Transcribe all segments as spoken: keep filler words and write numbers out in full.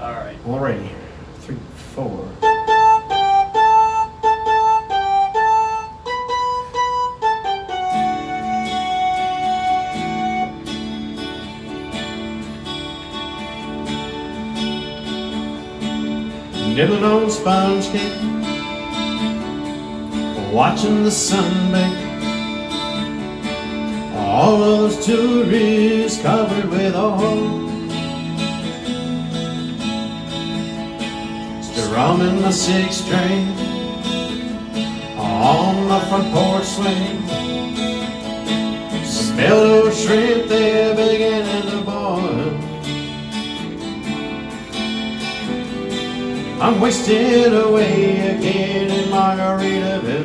All right. Alrighty. Three, four. Nibbling on sponge cake, watching the sun bake. All of those tourists covered with oil, strumming my six string on my front porch swing. Smell those shrimp, they're beginning to boil. I'm wasted away again in Margaritaville.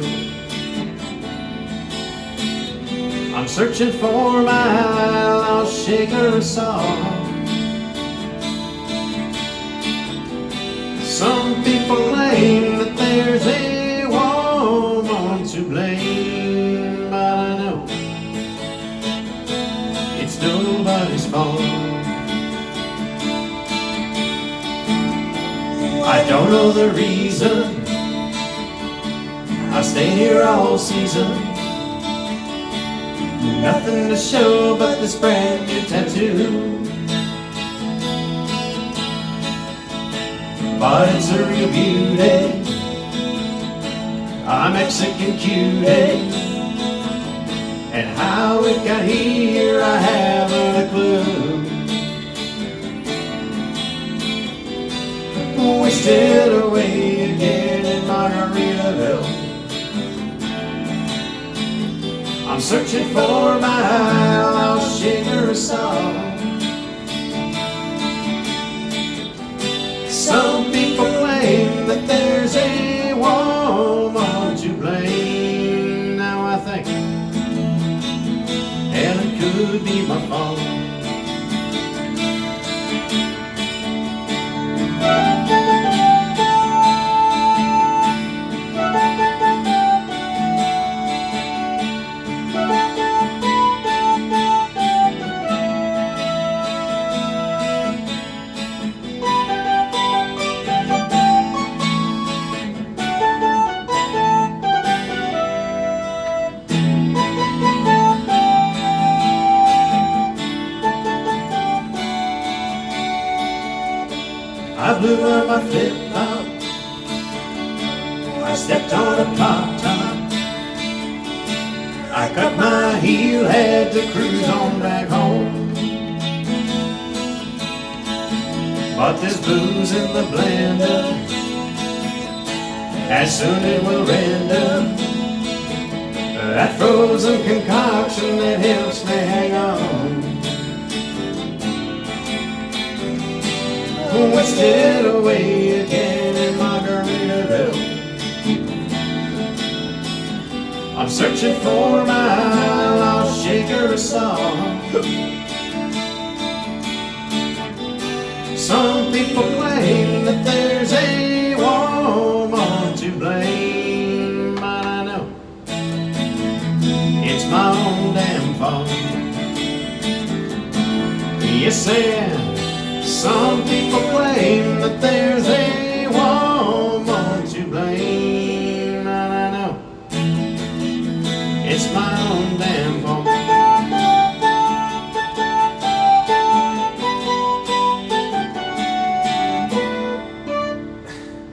I'm searching for my lost shaker song. Some people claim that there's a woman to blame, but I know it's nobody's fault. I don't know the reason I stayed here all season. Nothing to show but this brand new tattoo, but it's a real beauty, a Mexican cutie, and how it got here I haven't a clue. Wasted away again in Margaritaville. I'm searching for my lost shaker song. Some people claim that there's a woman to blame. Now I think, hell, it could be my fault. I blew on my flip-flop, I stepped on a pop-top, I cut my heel, had to cruise on back home. But there's booze in the blender, as soon it will render that frozen concoction that helps me hang on. Wasted away again in Margaritaville. I'm searching for my lost shaker song. Some people claim that there's a woman to blame, but I know it's my own damn fault. Yes, and some people claim